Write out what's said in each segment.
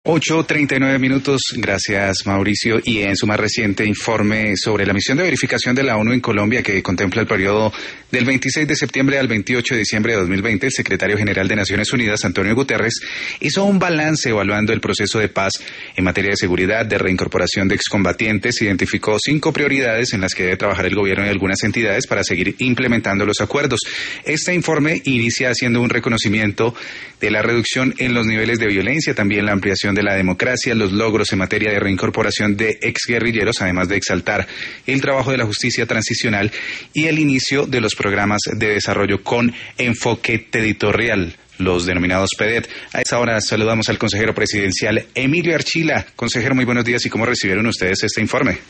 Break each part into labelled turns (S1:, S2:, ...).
S1: 8:39. Gracias, Mauricio. Y en su más reciente informe sobre la misión de verificación de la ONU en Colombia, que contempla el periodo del 26 de septiembre al 28 de diciembre de 2020, el secretario general de Naciones Unidas, Antonio Guterres, hizo un balance evaluando el proceso de paz en materia de seguridad, de reincorporación de excombatientes. Identificó 5 prioridades en las que debe trabajar el gobierno y algunas entidades para seguir implementando los acuerdos. Este informe inicia haciendo un reconocimiento de la reducción en los niveles de violencia, también la ampliación de la democracia, los logros en materia de reincorporación de exguerrilleros, además de exaltar el trabajo de la justicia transicional y el inicio de los programas de desarrollo con enfoque territorial, los denominados PEDET. A esta hora saludamos al consejero presidencial Emilio Archila. Consejero, muy buenos días. ¿Y cómo recibieron ustedes este informe?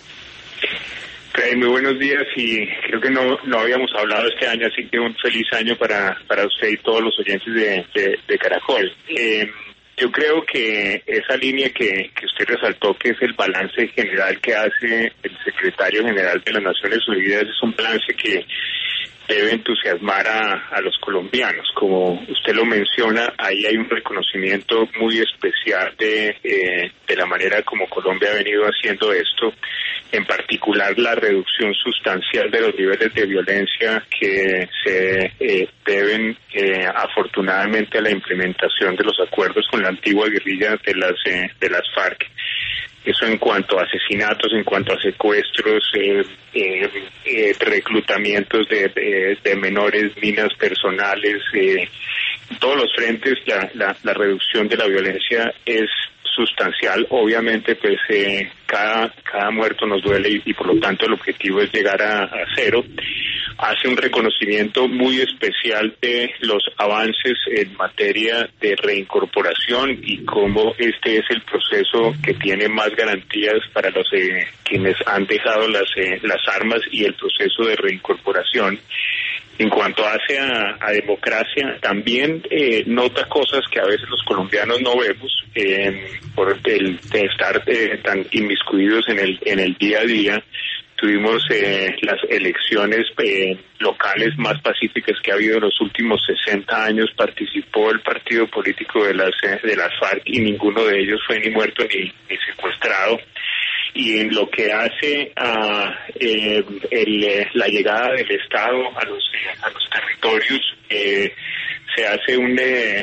S2: Muy buenos días, y creo que no habíamos hablado este año, así que un feliz año para usted y todos los oyentes de Caracol. Yo creo que esa línea que usted resaltó, que es el balance general que hace el secretario general de las Naciones Unidas, es un balance que debe entusiasmar a los colombianos. Como usted lo menciona, ahí hay un reconocimiento muy especial de la manera como Colombia ha venido haciendo esto, en particular la reducción sustancial de los niveles de violencia que se deben afortunadamente a la implementación de los acuerdos con la antigua guerrilla de las FARC. Eso en cuanto a asesinatos, en cuanto a secuestros, reclutamientos de menores, minas personales, todos los frentes la reducción de la violencia es sustancial. Obviamente, pues cada muerto nos duele y por lo tanto el objetivo es llegar a cero. Hace un reconocimiento muy especial de los avances en materia de reincorporación y cómo este es el proceso que tiene más garantías para los quienes han dejado las armas y el proceso de reincorporación. En cuanto hace a democracia, también nota cosas que a veces los colombianos no vemos por el de estar tan inmiscuidos en el día a día. Tuvimos las elecciones locales más pacíficas que ha habido en los últimos 60 años. Participó el partido político de las FARC y ninguno de ellos fue ni muerto ni secuestrado. Y en lo que hace a la llegada del Estado a los territorios, se hace un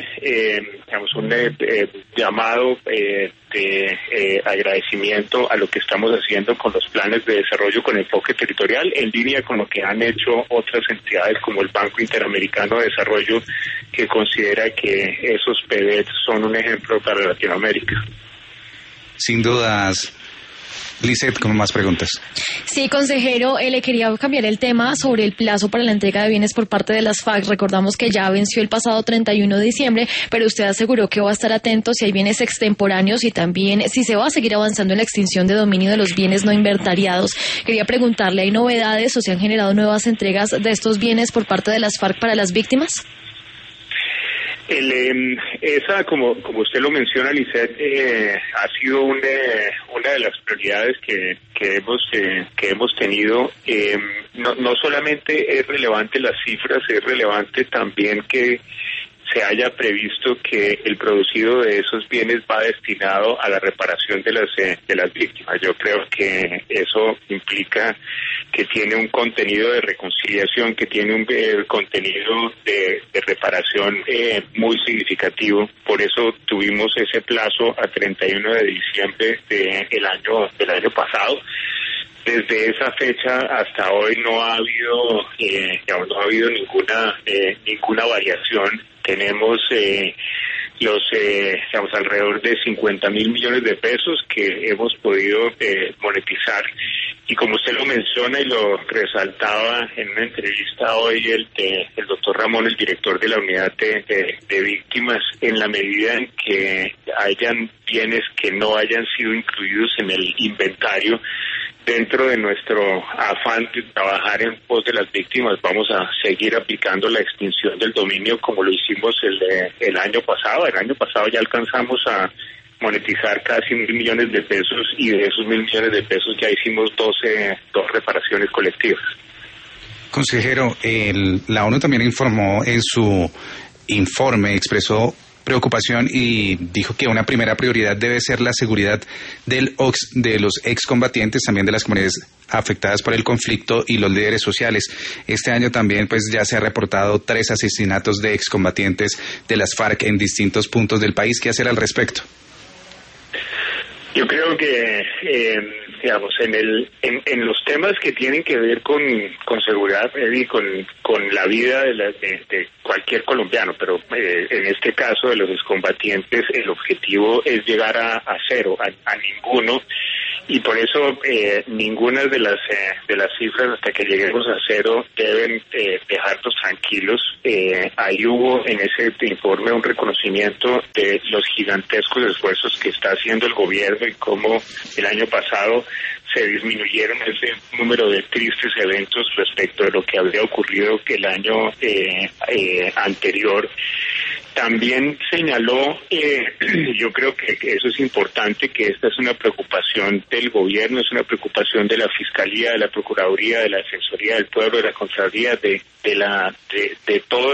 S2: llamado de agradecimiento a lo que estamos haciendo con los planes de desarrollo con enfoque territorial, en línea con lo que han hecho otras entidades como el Banco Interamericano de Desarrollo, que considera que esos PEDET son un ejemplo para Latinoamérica.
S1: Sin dudas. Lizeth, ¿cómo más preguntas?
S3: Sí, consejero, le quería cambiar el tema sobre el plazo para la entrega de bienes por parte de las FARC. Recordamos que ya venció el pasado 31 de diciembre, pero usted aseguró que va a estar atento si hay bienes extemporáneos y también si se va a seguir avanzando en la extinción de dominio de los bienes no inventariados. Quería preguntarle, ¿hay novedades o se han generado nuevas entregas de estos bienes por parte de las FARC para las víctimas?
S2: Esa, como usted lo menciona, Lizeth, ha sido una de las prioridades que hemos tenido. No solamente es relevante las cifras, es relevante también que se haya previsto que el producido de esos bienes va destinado a la reparación de las víctimas. Yo creo que eso implica que tiene un contenido de reconciliación, que tiene un contenido de reparación muy significativo. Por eso tuvimos ese plazo a 31 de diciembre del año pasado. Desde esa fecha hasta hoy no ha habido ninguna variación. Tenemos alrededor de 50.000 millones de pesos que hemos podido monetizar. Y como usted lo menciona y lo resaltaba en una entrevista hoy el doctor Ramón, el director de la unidad de víctimas, en la medida en que hayan bienes que no hayan sido incluidos en el inventario, dentro de nuestro afán de trabajar en pos de las víctimas, vamos a seguir aplicando la extinción del dominio como lo hicimos el año pasado. El año pasado ya alcanzamos a monetizar casi 1.000 millones de pesos y de esos 1.000 millones de pesos ya hicimos dos reparaciones colectivas.
S1: Consejero, la ONU también informó en su informe, expresó preocupación y dijo que una primera prioridad debe ser la seguridad de los excombatientes, también de las comunidades afectadas por el conflicto y los líderes sociales. Este año también pues ya se ha reportado 3 asesinatos de excombatientes de las FARC en distintos puntos del país. ¿Qué hacer al respecto?
S2: Yo creo que, digamos, en los temas que tienen que ver con seguridad y con la vida de cualquier colombiano, pero en este caso de los excombatientes, el objetivo es llegar a cero, a ninguno. Y por eso ninguna de las cifras hasta que lleguemos a cero deben dejarnos tranquilos. Ahí hubo en ese informe un reconocimiento de los gigantescos esfuerzos que está haciendo el gobierno y cómo el año pasado se disminuyeron ese número de tristes eventos respecto de lo que había ocurrido que el año anterior. También señaló, yo creo que eso es importante, que esta es una preocupación del gobierno, es una preocupación de la Fiscalía, de la Procuraduría, de la Defensoría del Pueblo, de la Contraloría, de todo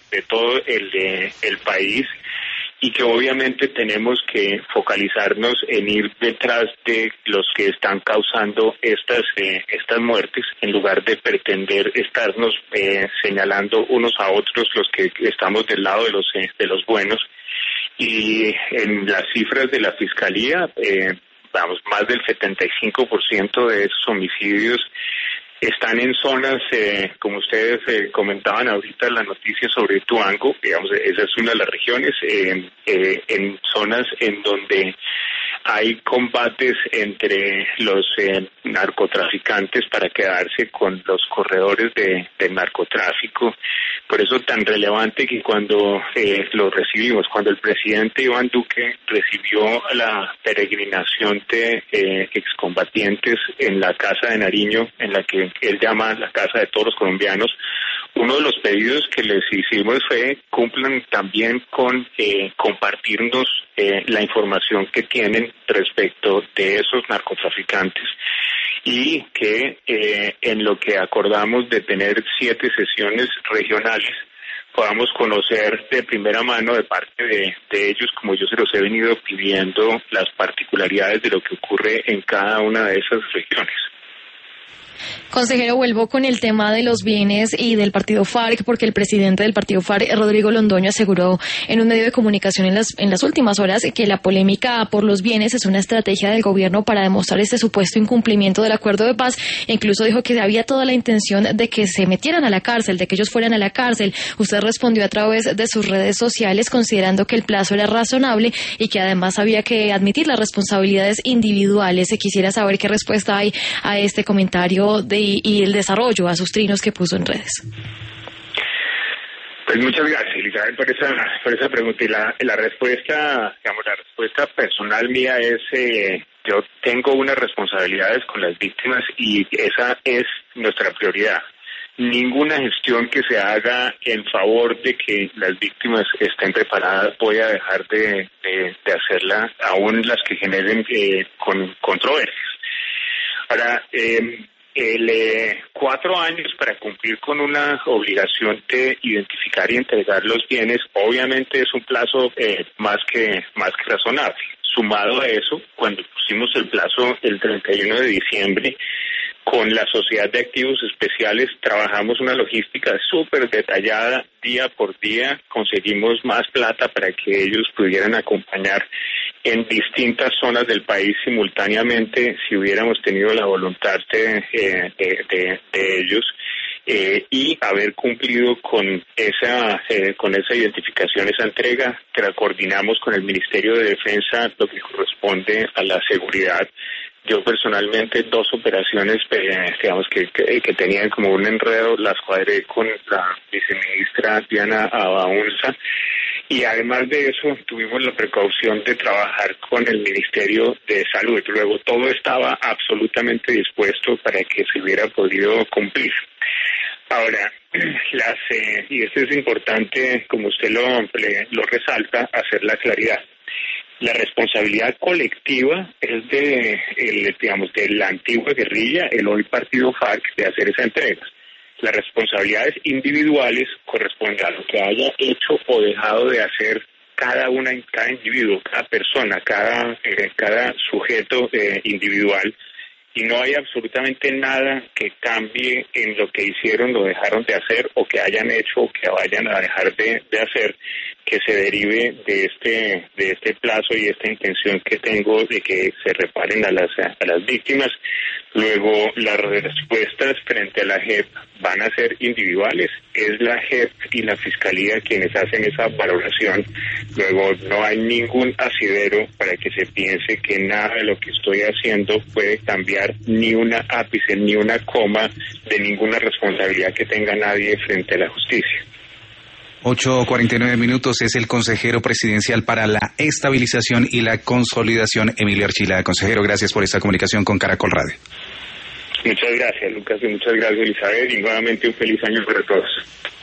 S2: el país, y que obviamente tenemos que focalizarnos en ir detrás de los que están causando estas muertes, en lugar de pretender estarnos señalando unos a otros los que estamos del lado de los buenos. Y en las cifras de la Fiscalía, más del 75% de esos homicidios están en zonas, como ustedes comentaban ahorita en la noticia sobre Tuango, digamos, esa es una de las regiones, en zonas en donde hay combates entre los narcotraficantes para quedarse con los corredores del narcotráfico. Por eso tan relevante que cuando lo recibimos, cuando el presidente Iván Duque recibió la peregrinación de excombatientes en la Casa de Nariño, en la que él llama la Casa de todos los colombianos, uno de los pedidos que les hicimos fue cumplan también con compartirnos la información que tienen respecto de esos narcotraficantes, y que en lo que acordamos de tener 7 sesiones regionales podamos conocer de primera mano de parte de ellos, como yo se los he venido pidiendo, las particularidades de lo que ocurre en cada una de esas regiones.
S3: Consejero, vuelvo con el tema de los bienes y del partido FARC, porque el presidente del partido FARC, Rodrigo Londoño, aseguró en un medio de comunicación en las últimas horas que la polémica por los bienes es una estrategia del gobierno para demostrar este supuesto incumplimiento del acuerdo de paz. E incluso dijo que había toda la intención de que se metieran a la cárcel, de que ellos fueran a la cárcel. Usted respondió a través de sus redes sociales considerando que el plazo era razonable y que además había que admitir las responsabilidades individuales. Quisiera saber qué respuesta hay a este comentario y el desarrollo, a sus trinos que puso en redes.
S2: Pues muchas gracias, Elizabeth, por esa pregunta. Y la respuesta, digamos, la respuesta personal mía es, yo tengo unas responsabilidades con las víctimas y esa es nuestra prioridad. Ninguna gestión que se haga en favor de que las víctimas estén preparadas voy a dejar de hacerla, aún las que generen controversias. Ahora, 4 años para cumplir con una obligación de identificar y entregar los bienes, obviamente es un plazo más que razonable. Sumado a eso, cuando pusimos el plazo el 31 de diciembre, con la Sociedad de Activos Especiales trabajamos una logística súper detallada, día por día, conseguimos más plata para que ellos pudieran acompañar en distintas zonas del país simultáneamente, si hubiéramos tenido la voluntad de ellos, y haber cumplido con esa identificación, esa entrega, que la coordinamos con el Ministerio de Defensa, lo que corresponde a la seguridad. Yo personalmente 2 operaciones, digamos que tenían como un enredo, las cuadré con la viceministra Diana Abaunza, y además de eso tuvimos la precaución de trabajar con el Ministerio de Salud. Luego todo estaba absolutamente dispuesto para que se hubiera podido cumplir. Ahora, y esto es importante, como usted lo resalta, hacer la claridad. La responsabilidad colectiva es de la antigua guerrilla, el hoy partido FARC, de hacer esa entrega. Las responsabilidades individuales corresponden a lo que haya hecho o dejado de hacer cada individuo, cada persona, cada sujeto individual, y no hay absolutamente nada que cambie en lo que hicieron o dejaron de hacer, o que hayan hecho o que vayan a dejar de hacer, que se derive de este plazo y esta intención que tengo de que se reparen a las víctimas. Luego, las respuestas frente a la JEP van a ser individuales. Es la JEP y la Fiscalía quienes hacen esa valoración. Luego, no hay ningún asidero para que se piense que nada de lo que estoy haciendo puede cambiar ni una ápice, ni una coma de ninguna responsabilidad que tenga nadie frente a la justicia.
S1: 8:49 minutos. Es el consejero presidencial para la estabilización y la consolidación, Emilio Archila. Consejero, gracias por esta comunicación con Caracol Radio.
S2: Muchas gracias, Lucas, y muchas gracias, Elizabeth, y nuevamente un feliz año para todos.